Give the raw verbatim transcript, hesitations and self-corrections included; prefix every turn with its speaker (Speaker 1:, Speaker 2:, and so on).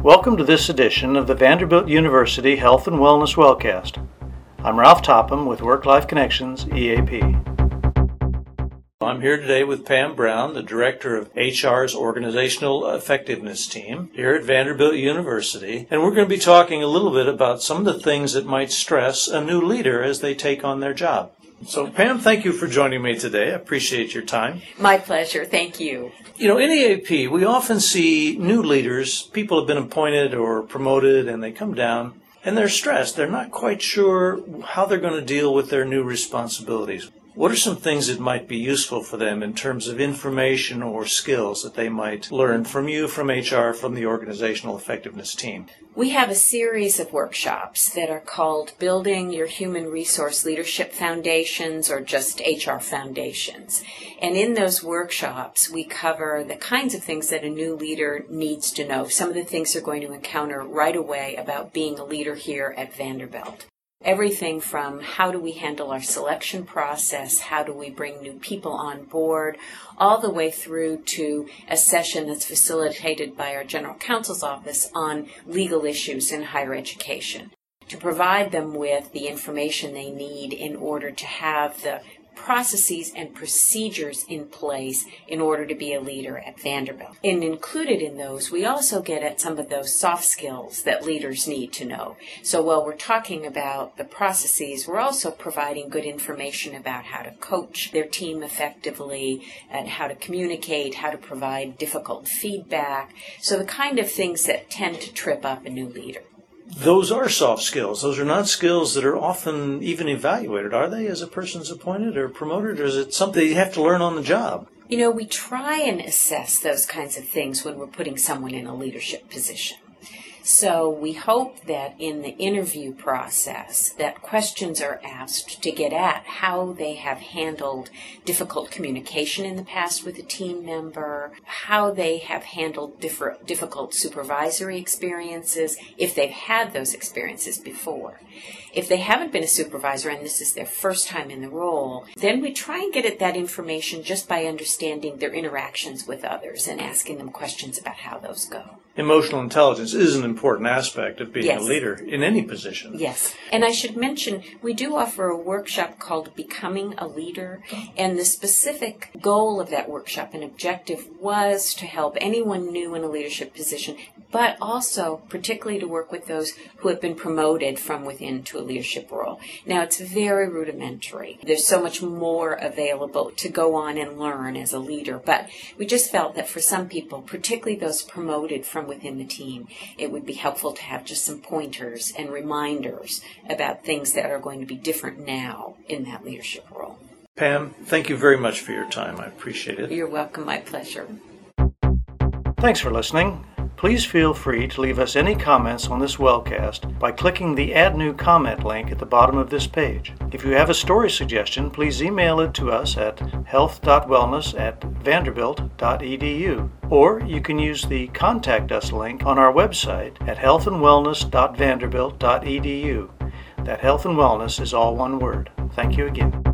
Speaker 1: Welcome to this edition of the Vanderbilt University Health and Wellness Wellcast. I'm Ralph Topham with Work-Life Connections, E A P. I'm here today with Pam Brown, the Director of H R's Organizational Effectiveness Team here at Vanderbilt University, and we're going to be talking a little bit about some of the things that might stress a new leader as they take on their job. So, Pam, thank you for joining me today. I appreciate your time.
Speaker 2: My pleasure. Thank you.
Speaker 1: You know, in E A P, we often see new leaders, people have been appointed or promoted, and they come down, and they're stressed. They're not quite sure how they're going to deal with their new responsibilities. What are some things that might be useful for them in terms of information or skills that they might learn from you, from H R, from the Organizational Effectiveness Team?
Speaker 2: We have a series of workshops that are called Building Your Human Resource Leadership Foundations or just H R Foundations. And in those workshops, we cover the kinds of things that a new leader needs to know, some of the things they're going to encounter right away about being a leader here at Vanderbilt. Everything from how do we handle our selection process, how do we bring new people on board, all the way through to a session that's facilitated by our General Counsel's Office on legal issues in higher education, to provide them with the information they need in order to have the processes and procedures in place in order to be a leader at Vanderbilt. And included in those, we also get at some of those soft skills that leaders need to know. So while we're talking about the processes, we're also providing good information about how to coach their team effectively and how to communicate, how to provide difficult feedback. So the kind of things that tend to trip up a new leader.
Speaker 1: Those are soft skills. Those are not skills that are often even evaluated, are they, as a person's appointed or promoted, or is it something you have to learn on the job?
Speaker 2: You know, we try and assess those kinds of things when we're putting someone in a leadership position. So we hope that in the interview process that questions are asked to get at how they have handled difficult communication in the past with a team member, how they have handled differ- difficult supervisory experiences, if they've had those experiences before. If they haven't been a supervisor and this is their first time in the role, then we try and get at that information just by understanding their interactions with others and asking them questions about how those go.
Speaker 1: Emotional intelligence is an important aspect of being
Speaker 2: Yes.
Speaker 1: a leader in any position.
Speaker 2: Yes. And I should mention, we do offer a workshop called Becoming a Leader, and the specific goal of that workshop and objective was to help anyone new in a leadership position, but also particularly to work with those who have been promoted from within to a leadership role. Now, it's very rudimentary. There's so much more available to go on and learn as a leader, but we just felt that for some people, particularly those promoted from within the team, it would be helpful to have just some pointers and reminders about things that are going to be different now in that leadership role.
Speaker 1: Pam, thank you very much for your time. I appreciate it.
Speaker 2: You're welcome. My pleasure.
Speaker 1: Thanks for listening. Please feel free to leave us any comments on this wellcast by clicking the Add New Comment link at the bottom of this page. If you have a story suggestion, please email it to us at health dot wellness at vanderbilt dot e d u, or you can use the Contact Us link on our website at health and wellness dot vanderbilt dot e d u. That health and wellness is all one word. Thank you again.